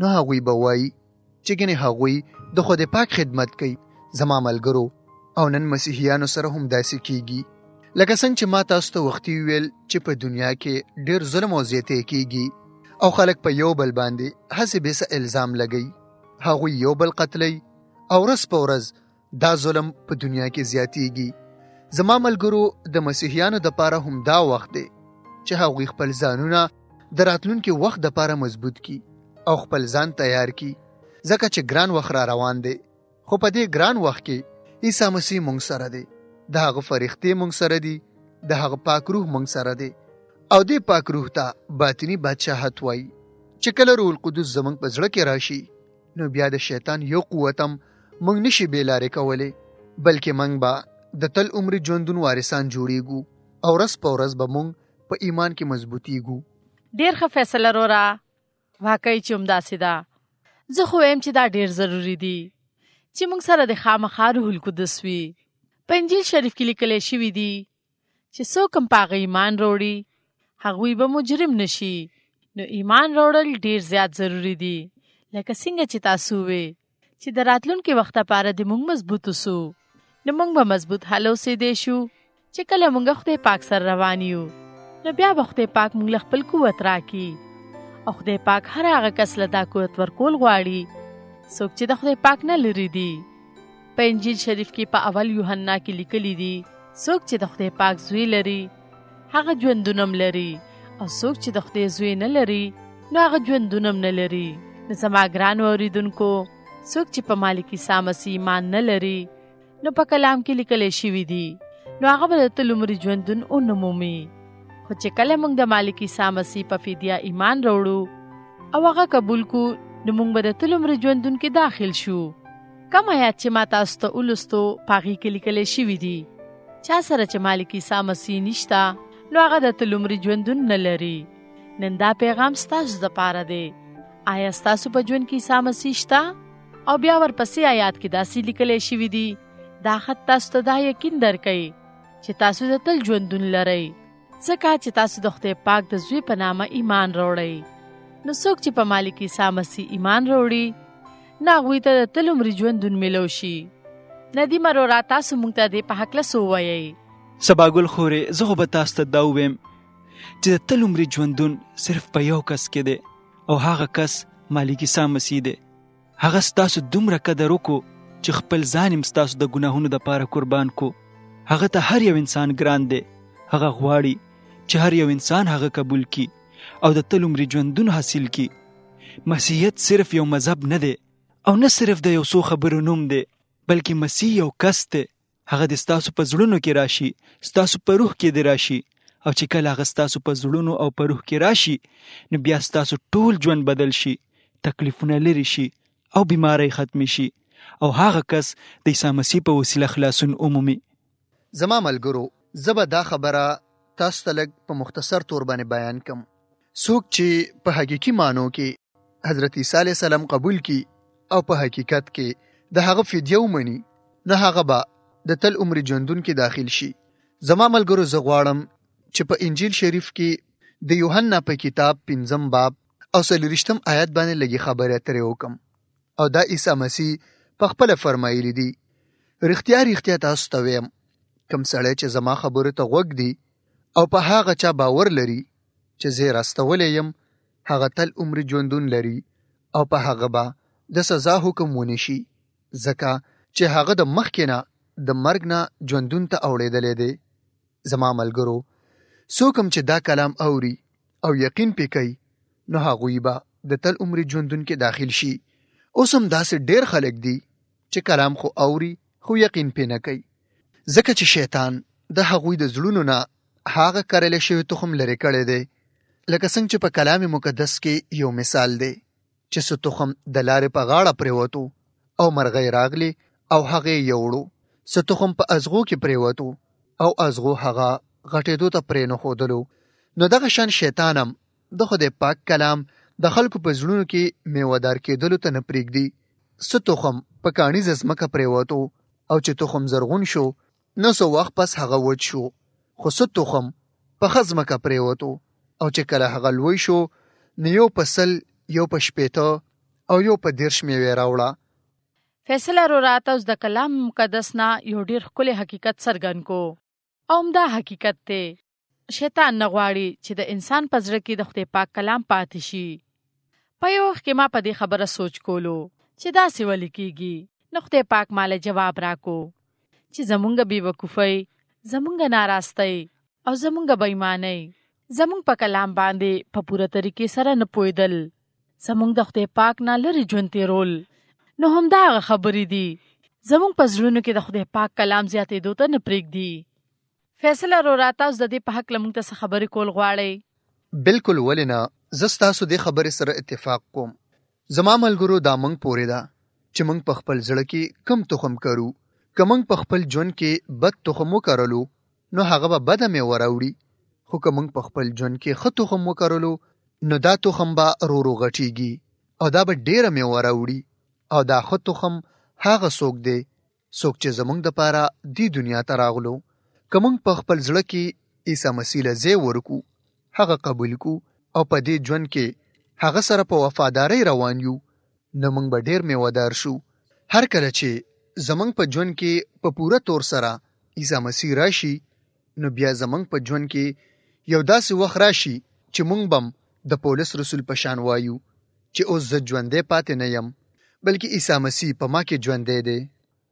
نو هغوی به وایي چې ګنې هغوی د خدای پاک خدمت کوي. زما ملګرو او نن مسیحیانو سره هم داسې کیږي. لکه څنګه چې ما تاسو ته وختي ویل چې په دنیا کې ډېر ظلم او زیاتې کیږي او خلک په یو بل باندې هسې بې څه الزام لګوي. هغوی یو بل قتلوي او ورځ په ورځ دا ظلم په دنیا کې زیاتېږي. زما ملګرو د مسیحیانو دپاره هم دا وخت دی چې هغوی خپل ځانونه د راتلونکي وخت دپاره مضبوط کی او خپل ځان تیار کی، ځکه چې ګران وخت را روان دی. خو په دې ګران وخت کې عیسی مسیح مونږ سره دی، د هغه فرښتې مونږ سره دي، د هغه پاک روح مونږ سره دی او دې پاک روح ته باطنی بادشاهت وایي. چې کله روح القدس زمونږ په زړه کې راشي نو بیا د شیطان یو قوت هم مونږ نشي بې لارې کولی، بلکې مونږ به د تل عمر ژوندون وارثان جوړیږو او ورځ په ورځ به مونږ په ایمان کې مضبوطیږو. ډېر ښه فیصله رورا، واقعي چې همداسې ده. زه خو وایم چې دا ډېر ضروري دي چې موږ سره د خامخا روح القدس وي. په انجیل شریف کې لیکلی شوي دي چې څوک هم په هغه ایمان راوړي هغوی به مجرم نشي. نو ایمان راوړل ډېر زیات ضروري دي، لکه څنګه چې تاسو وې چې د راتلونکي وخت لپاره د موږ مضبوط اوسو. نو موږ به مضبوط حال اوسېدی شو چې کله موږ خدای پاک سره روان یو نو بیا به خدای پاک موږ له خپل قوت راکړي او خدای پاک هر هغه کس له دا قوت ورکول غواړي څوک چې د خدای پاک نه لري دي. په انجیل شریف کې په اول یوحنا کې لیکلي دي څوک چې د خدای پاک زوی لري هغه ژوندون هم لري او څوک چې د خدای زوی نه لري نو هغه ژوندون هم نه لري. نو زما ګرانو اورېدونکو، څوک چې په مالک عیسی مسیح ایمان نه لري نو په کلام کې لیکلی شوي دي نو هغه به د تل عمر ژوندون ونه مومي. خو چې کله موږ د مالک عیسی مسیح په فدیه ایمان راوړو او هغه قبول کو نو موږ به د تل عمر ژوندون کې داخل شو. کوم آیات چې ما تاسو ته ولوستو په هغې کې لیکلی شوي دي چا سره چې مالک عیسی مسیح نشته نو هغه د تل عمر ژوندون نه لري. نن دا پیغام ستاسو دپاره دی. آیا ستاسو په ژوند کې عیسی مسیح شته؟ او بیا ورپسې آیات کې داسې لیکلی شوي دي دا خط تاسو ته دا یقین درکوي چې تاسو د تل ژوندون لرئ، ځکه چې تاسو د خدای پاک د زوی په نامه ایمان راوړئ. نو څوک چې په مالک عیسی مسیح ایمان راوړي نه هغوی ته د تل عمر ژوندون میلو شي. ندیمه رورا، تاسو موږ ته دې په هکله څه ووایئ؟ سباګل خورې، زه خو به تاسو ته دا ووایم چې د تل عمر ژوندون صرف په یو کس کې دی او هغه کس مالک عیسی مسیح دی. هغه ستاسو دومره قدر وکړو چې خپل ځان هم ستاسو د ګناهونو دپاره قربان کو. هغه ته هر یو انسان ګران دی. هغه غواړي چې هر یو انسان هغه قبول کی او د تل عمر ژوندون حاصل کی. مسیحیت صرف یو مذهب نه دی او نه صرف د یو څو خبرو نوم دی، بلکې مسیح یو کس دی. هغه د ستاسو په زړونو کې راشي، ستاسو په روح کې دی راشي، او چې کله هغه ستاسو په زړونو او په روح کې راشي نو بیا ستاسو ټول ژوند بدل شي، تکلیفونه لرې شي او بیماری ختم شي او هغه کس د عیسی مسیح په وسیله خلاصون عمومي. زما ملګرو، زه به دا خبره تاسو ته لږ په مختصر طور باندې بیان کم. څوک چې په حقیقي معنو کې حضرت عیسی علیه السلام قبول کی او په حقیقت کې د هغه فدیه ومني نو هغه به د تل عمر ژوندون کې داخل شي. زما ملګرو، زه غواړم چې په انجیل شریف کې د یوحنا په کتاب پنځم باب او څلوېښتم آیات باندې لږې خبرې اترې وکم. او دا عیسی مسیح په خپله فرمایلی دي. رښتیا رښتیا تاسو ته ویم، کوم سړی چې زما خبرو ته غوږ دی او په هغه چا باور لري چې زه یې راستولی یم هغه تل عمر ژوندون لري او په هغه به د سزا حکم ونشي، ځکه چې هغه د مخکې نه د مرګ نه ژوندون ته اوړېدلی دی. زما ملګرو، څوک هم چې دا کلام اوري او یقین پې کوي نو هغوی به د تل عمر ژوندون کې داخل شي. اوس هم داسې ډېر خلک دي چې کلام خو اوري خو یقین پې نه کوي، ځکه چې شیطان د هغوی د زړونو نه هغه کرلی شوی تخم لرې کړی دی. لکه څنګه چې په کلام مقدس کې یو مثال دی چې څه تخم د لارې په غاړه پرېوتو او مرغۍ راغلی او هغه یې یوړو، څه تخم په ازغو کې پرېوتو او ازغو هغه غټېدو ته پرې نښودلو. نو دغه شان شیطان هم د خدای پاک کلام د خلکو په زړونو کې میوهدار کېدلو ته نه پرېږدي. څه تخم په کاڼیزه ځمکه پرېوتو او چې تخم زرغون شو نو څه وخت پس هغه وچ شو، خو څه تخم په ښه ځمکه پرېوتو او چې کله هغه لوی شو نو یو په سل، یو په شپېته او یو په دیرش میوې راوړه. فیصل رورا ته اوس د کلام مقدس نه یو ډیر ښکلی حقیقت څرګند کو، او همدا حقیقت دی شیطان نه غواړي چې د انسان په زړه کې د خدای پاک کلام پاتې شي. په یو وخت کې ما په دې خبره سوچ کولو چې داسې ولې کېږي. نو خدای پاک ماله جواب راکو چې زمونږ بېوقوفۍ، زمونږ ناراستۍ او زمونږ بېایمانۍ زمونږ په کلام باندې په پوره طریقې سره نه پوهېدل، زمونږ د خدای پاک نه لرې ژوند تېرول. نو همدا هغه خبرې دي زمونږ په زړونو کې د خدای پاک کلام زیاتېدو ته نه پرېږدي. فیصل رورا تاسو د دې په حق له موږ ته څه خبرې کول غواړئ؟ بالکل ولې نه، زه ستاسو دې خبرې سره اتفاق کوم. زما ملګرو دا موږ پورې ده چې موږ په خپل زړه کې کم تخم کرو. که موږ په خپل ژوند کې بد تخم وکرلو نو هغه به بده میوه راوړي، خو که موږ په خپل ژوند کې ښه تخم وکرلو نو دا تخم به رو رو غټیږي او دا به ډېره میوه راوړي. او دا ښه تخم هغه څوک دی څوک چې زموږ دپاره دې دنیا ته راغلو. که موږ په خپل زړه کې عیسی مسیح له ځای ورکو، هغه قبول کو او په دې ژوند کې هغه سره په وفادارۍ روان یو، نو موږ به ډېر میوهدار شو. هر کله چې زموږ په ژوند کې په پوره طور سره عیسی مسیح راشي، نو بیا زموږ په ژوند کې یو داسې وخت راشي چې موږ بم د پولس رسول په شان وایو چې اوس زه ژوندی پاتې نه یم، بلکې عیسی مسیح په ما کې ژوندی دی.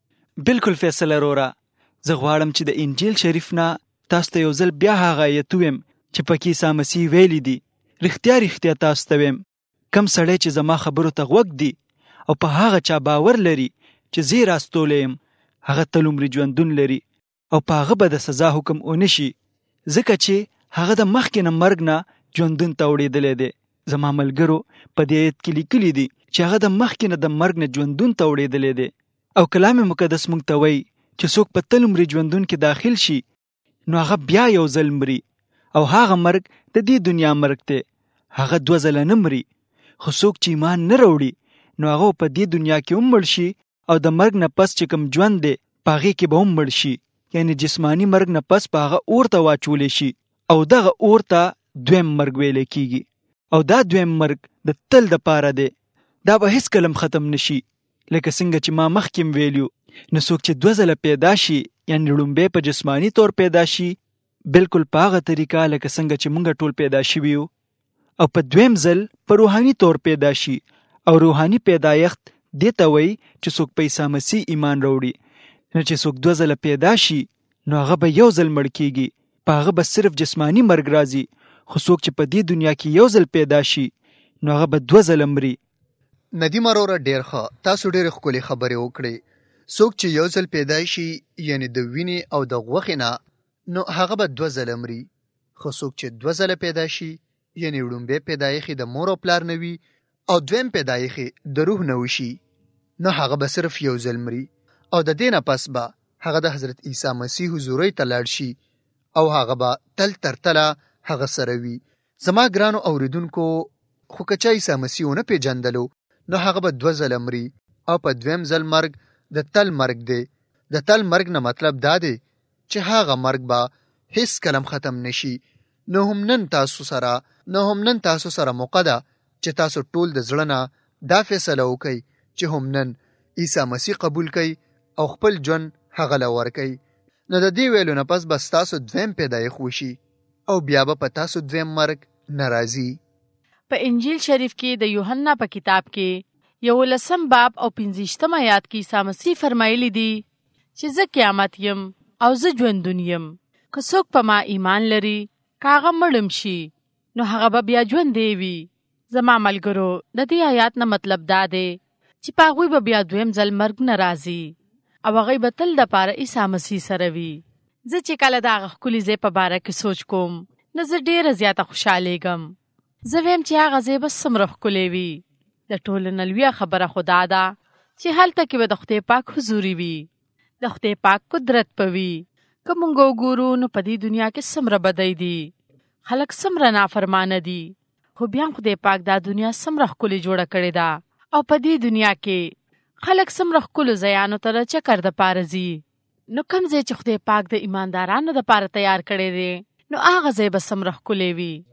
بالکل فیصل رورا، زه غواړم چې د انجیل شریف نه تاسو ته یو ځل بیا هغه آیت ویم چې پکې عیسی مسیح ویلي دي. رښتیا رښتیا تاسو ته ویم، کم سړی چې زما خبرو ته غوږ دی او په هغه چا باور لري چې زه یې راستولی یم، هغه تل عمري ژوندون لري او په هغه به د سزا حکم ونه شي، ځکه چې هغه د مخکې نه مرګ نه ژوندون ته وړېدلی دی. زما ملګرو په دې آیت کې لیکلي دي چې هغه د مخکې نه د مرګ نه ژوندون ته وړېدلی دی. او کلام مقدس موږ ته وایي چې څوک په تل عمري ژوندون کې داخل شي نو هغه بیا یو ځل مري، او هغه مرګ د دې دنیا مرګ دی. هغه دوه ځله نه مري، خو څوک چې ایمان نه راوړي نو هغه په دې دنیا کې هم مړ شي، او د مرګ نه پس چې کوم ژوند دی په هغې کې به هم مړ شي، یعنی جسمانی مرګ نه پس په هغه اور ته واچولی شي، او دغه اور ته دویم مرګ ویلی کېږي. او دا دویم مرګ د تل دپاره دی، دا به هیڅ کلم ختم نشي. لکه څنګه چې ما مخکې ویلیو، نو څوک چې دوه ځله پیدا شي، یعنی لومبی په جسمانی طور پیدا شي، بالکل په هغه طریقه لکه څنګه چې موږ ټول پیدا شوي یو، او په دویم ځل په روحاني طور پیدا شي. او روحاني پیدایښت دې ته وایي چې څوک په عیسی مسیح ایمان راوړي. نو چې څوک دوه ځله پیدا شي نو هغه به یو ځل مړ کېږي، په هغه به صرف جسمانی مرګ راځي. خو څوک چې په دې دنیا کې یو ځل پیدا شي نو هغه به دوه ځله مري. ندیم اروره ډېر ښه، تاسو ډېرې ښکلې خبرې وکړې. څوک چې یو ځل پیدا شي یعنی د وینې او د غوښې نه، نو هغه به دوه ځله مري. خو څوک چې دوه ځله پیدا شي یعنی لومبی پیدایښت د مور او پلار نه وي او دویم پیدایښت د روح نه وشي، نو هغه به صرف یو ځل مري. او د دې نه پس به هغه د حضرت عیسی مسیح حضورۍ ته لاړ شي، او هغه به تل تر تله هغه سره وي. زما ګرانو اوریدونکو، خو که چا عیسی مسیح ونه پیژندلو نو هغه به دوه ځله مري، او په دویم ځل مرګ د تل مرګ دی. د تل مرګ نه مطلب دا دی چې هغه مرګ به هیڅ کلم ختم نشي. نو هم نن تاسو سره نو هم نن تاسو سره موقع ده چې تاسو ټول د زړه نه دا فیصله وکئ چې هم نن عیسی مسیح قبول کئ او خپل ژوند هغه له ورکئ. نو د دې ویلو نه پس به ستاسو دویم پیدایښت وشي، او بیا به په تاسو دویم مرګ نه راځي. په انجیل شریف کې د یوحنا په کتاب کې یولسم باب او پنځه آیات کې عیسی مسیح فرمایلی دي چې زه قیامت یم او زه ژوندون یم. که څوک په ما ایمان لري، که هغه مړم شي نو هغه به بیا ژوندی وي. زما ملګرو، د دې آیات نه مطلب دا دی چې په هغوی به بیا دویم ځل مرګ نه راځي، او هغوی به تل دپاره عیسی مسیح سره وي. زه چې کله د هغه ښکلي ځای په باره کې سوچ کوم نو زه ډېره زیاته خوشحالېږم. زه ویم چې هغه ځای به څومره ښکلی وي. د ټولو نه لویه خبره خو دا ده چې هلته کې به د خدای پاک حضوري وي، د خدای پاک قدرت به وي. که موږ وګورو نو په دې دنیا کې څومره بدۍ دي، خلک څومره نافرمانه دي، خو بیا هم خدای پاک دا دنیا څومره ښکلې جوړه کړې ده. او په دې دنیا کې خلک څومره ښکلو ځایانو ته د چکر دپاره ځي. نو کوم ځای چې خدای پاک د ایماندارانو دپاره تیار کړی دی، نو هغه ځای به څومره ښکلی وي.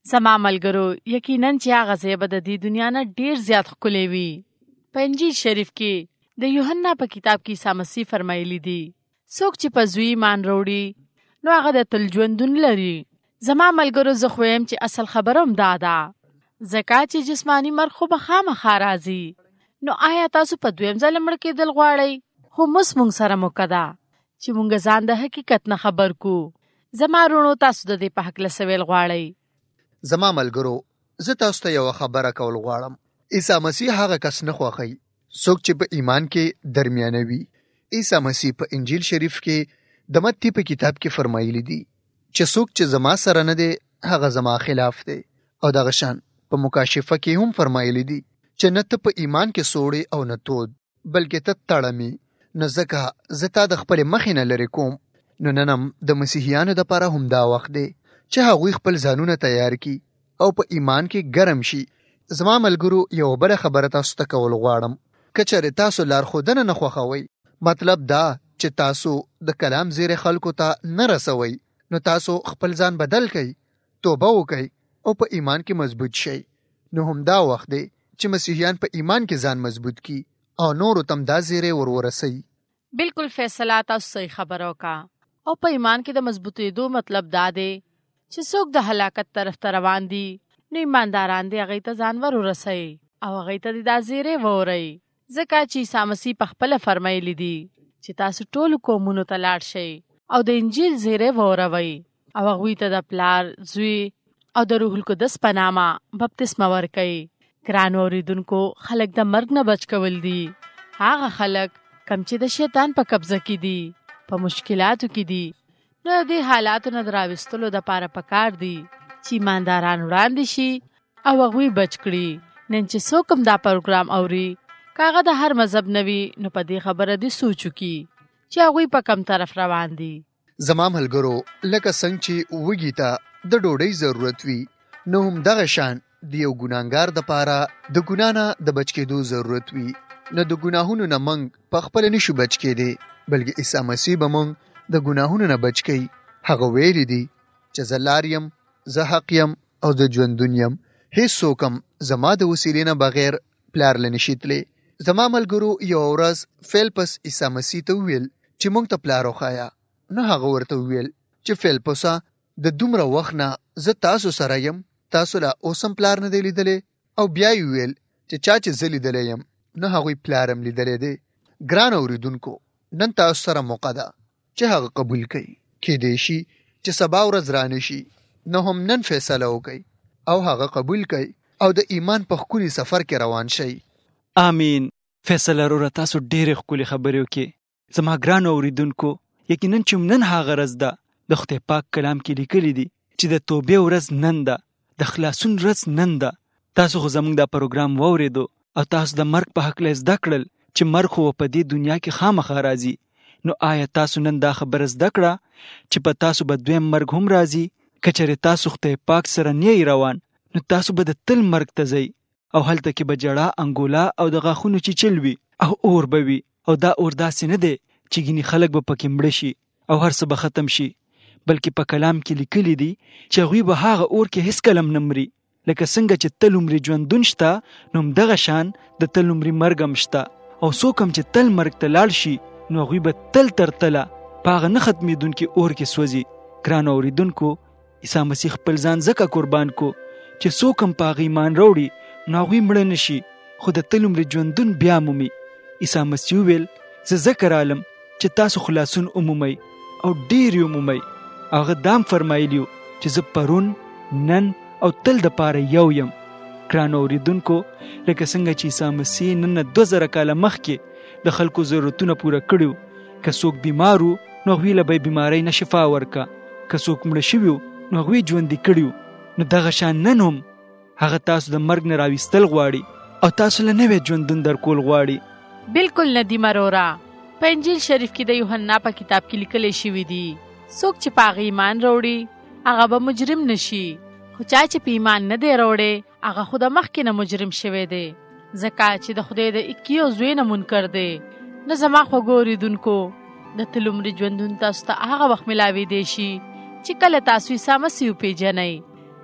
زما ملګرو یقینا چې هغه ځای به د دې دنیا نه ډیر زیات ښکلی وي. په انجیل شریف کې د یوحنا په کتاب کې عیسی مسیح فرمایلی دي څوک چې په زوی ایمان راوړي نو هغه د تل ژوندون لري. زما ملګرو زه خو یم چې اصل خبره هم دا ده ځکه چې جسماني مرګ خو به خامخا راځي. نو آیا تاسو په دویم ځل مړ کېدل غواړئ؟ خو موس مونږ سره موکه ده چې مونږ ځان د حقیقت نه خبر کو. زما رونو تاسو د دې په هکله څه ویل غواړئ؟ زما ملګرو زه تاسو ته یوه خبره کول غواړم. عیسی مسیح هغه کس نه خوښوي څوک چې په ایمان کې درمیانه وي. عیسی مسیح په انجیل شریف کې د متی په کتاب کې فرمایلی دي چې څوک چې زما سره نه دی هغه زما خلاف دی. او دغه شان په مکاشفه کې هم فرمایلی دي چې نه ته په ایمان کې سوړې او نه تود بلکې ته تړمې. نو ځکه زه تا د خپلې مخې نه لرې کوم. نو نن هم د مسیحیانو دپاره هم دا وخت دی چې هغوی خپل ځانونه تیار کړي او په ایمان کې ګرم شي. زما ملګرو یو بله خبره تاسو ته کول غواړم. که چېرې تاسو لارښودنه نه خوښوئ مطلب دا چې تاسو د کلام زیرې خلکو ته نه رسوئ نو تاسو خپل ځان بدل کړئ، توبه وکړئ او په ایمان کې مضبوط شئ. نو هم دا وخت دی چې مسیحیان په ایمان کې ځان مضبوط کی او نورو تم دا زیرې ور ورسوي. بالکل فیصله تاسو صحیح خبره وکړه. او په ایمان کې د مضبوطېدو مطلب دا دی چې څوک د هلاکت طرف ته روان دي نو ایمانداران دي هغوی ته ځان ور ورسوي او هغوی ته د دا زیرې وورئ. ځکه چې عیسی مسیح پخپله فرمایلی دي چې تاسو ټولو قومونو ته لاړ شئ او د انجیل زیرې ووروئ او هغوی ته د پلار، زوی او د روح القدس په نامه بپتسمه ورکئ. ګرانو اورېدونکو خلک د مرګ نه بچ کول دي هغه خلک کم چې د شیطان په قبضه کې دي، په مشکلاتو کې دي. نو د دې حالاتو نه د راویستلو دپاره پکار دي چې ایمانداران وړاندې شي او هغوی بچ کړي. نن چې څوک هم دا پروګرام اوري که هغه د هر مذهب نه وي نو په دې خبره دې سوچ وکړي چې هغوی په کم طرف روان دي. زما ملګرو لکه څنګه چې وږي ته د ډوډۍ ضرورت وي نو هم دغه شان د یو ګناهګار دپاره د ګناه نه د بچ کېدو ضرورت وي. نو د ګناهونو نه موږ پخپله نشو بچ کېدی بلکې عیسی مسیح به موږ د ګناهونو نه بچ کوي. هغه ویلي دي چې زه لار یم، زه حق یم او زه ژوندون یم. هېڅوک هم زما د وسیلې نه بغیر پلار له نشي تللی. زما ملګرو یو ورځ فیلپس عیسی مسیح ته وویل چې موږ ته پلار وښایه. نو هغه ورته وویل چې فیلپسه د دومره وخت نه زه تاسو سره یم، تاسو لا اوس هم پلار نه دی لیدلی؟ او بیا یې وویل چې چا چې زه لیدلی یم نو هغوی پلار هم لیدلی دی. ګران اورېدونکو نن تاسو سره موقع ده چې هغه قبول کړئ. کیدای شي چې سبا ورځ رانشي نو هم نن فیصله وکړئ او هغه قبول کړئ او د ایمان په ښکلي سفر کې روان شئ. آمین. فیصله وروره تاسو ډېرې ښکلې خبرې وکړې. زما ګرانو اورېدونکو یقینا چې نن هغه ورځ ده د خدای پاک کلام کې لیکلي دي چې د توبې ورځ نن ده، د خلاصون ورځ نن ده. تاسو خو زموږ دا پروګرام واورېدو او تاسو د مرګ په هکله زده کړل چې مرګ خو په دې دنیا کې خامخا راځي. نو آیا تاسو نن دا خبره زده کړه چې په تاسو به دویم مرګ هم راځي؟ که چېرې تاسو خدای پاک سره نه روان نو تاسو به د تل مرګ ته ځئ او هلته کې به جړه، انګولا او د غاښونو چیچل وي او اور به وي. او دا اور داسې نه دی چې ګینې خلک به پکې مړه شي او هر څه به ختم شي، بلکې په کلام کې لیکلي دي چې هغوی به هغه اور کې هېڅکله هم نه مري. لکه څنګه چې تل عمري ژوندون شته نو همدغه شان د تل عمري مرګ هم شته. او څوک هم چې تل مرګ ته لاړ شي نو هغوی به تل تر تله په هغه نه ختمېدونکي اور کې سوځي. ګرانو اورېدونکو عیسی مسیح خپل ځان ځکه قربان کو چې څوک هم په هغه ایمان راوړي نو هغوی مړه نه شي خو د تل عمري ژوندون بیا مومي. عیسی مسیح وویل زه ځکه رالم چې تاسو خلاصون عمومئ او ډېر یې عمومئ. هغه دام فرمایلیو چې زه پرون، نن او تل دپاره یو یم. ګرانو اورېدونکو لکه څنګه چې عیسی مسیح نن دوه زره کاله مخکې د خلکو ضرورتونه پوره کړي وو، که څوک بیمار وو نو هغوی له به بیمارۍ نه شفا ورکه، که څوک مړه شوي وو نو هغوی ژوندي کړي وو. نو دغه شان نن هم هغه تاسو د مرګ نه راویستل غواړي او تاسو له نوی ژوندون درکول غواړي. بالکل ندیم اروره په انجیل شریف کې د یوحنا په کتاب کې لیکلی شوي دي څوک چې په هغه ایمان راوړي هغه به مجرم نشي، خو چا چې په ایمان نه دی راوړی هغه خو د مخکې نه مجرم شوی دی ځکه چې د خدای د اکیو زوی نه منکر دی. نو زما خوږو اورېدونکو د تل عمري ژوندون تاسو ته هغه وخت میلاویدی شي چې کله تاسو عیسی مسیح وپېژنئ.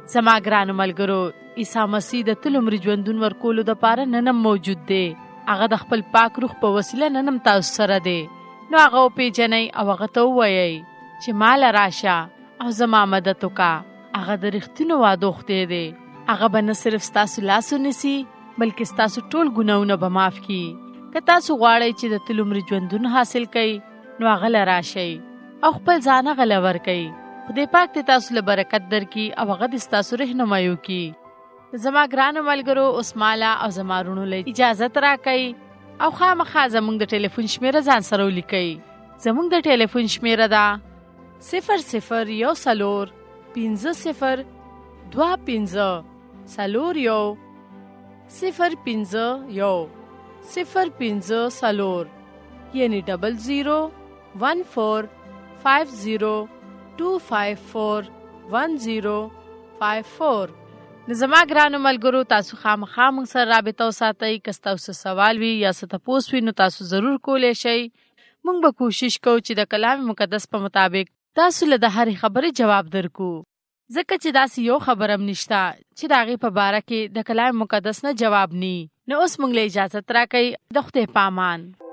زما ګرانو ملګرو، عیسی مسیح د تل عمر ژوندون ورکولو دپاره نن هم موجود دی. هغه د خپل پاک روح په وسیله نن هم تاسو سره دی. نو هغه وپېژنئ او هغه ته ووایئ چې ماله راشه او زما مدد وکړه. هغه د رښتینو وعدو خدای دی. هغه به نه صرف ستاسو لاس ونیسي بلکې ستاسو ټول ګناهونه به معاف کړي. که تاسو غواړئ چې د تل عمر ژوندون حاصل کړئ نو هغه له راشئ او خپل ځان هغه له ورکئ. خدای پاک دې تاسو له برکت درکړي او هغه دې ستاسو رهنمایي وکړي. زما ګرانو ملګرو، اوس ماله او زما وروڼو له اجازت راکئ او خامخا زموږ د ټلیفون شمیره ځان سره ولیکئ. زموږ د ټلیفون شمیره ده صفر صفر یو څلور پنځه صفر دوه پنځه څلور یو صفر پنځه یو صفر پنځه څلور، یعنی ډبل زیرو ون فور فایو زیرو ټو فایو فور ون زیرو فایو فور. نو زما ګرانو ملګرو، تاسو خامخا موږ سره رابطه وساتئ. که ستاسو سوال وي یا څه تپوس وي نو تاسو ضرور کولی شئ. موږ به کوشش کوو چې د کلام مقدس په مطابق تاسو له د هرې خبرې جواب درکو، ځکه چې داسې یو خبر هم نشته چې د هغې په باره کې د کلام مقدس نه جواب نی. نو اوس موږ له اجازت راکئ. د خدای په امان.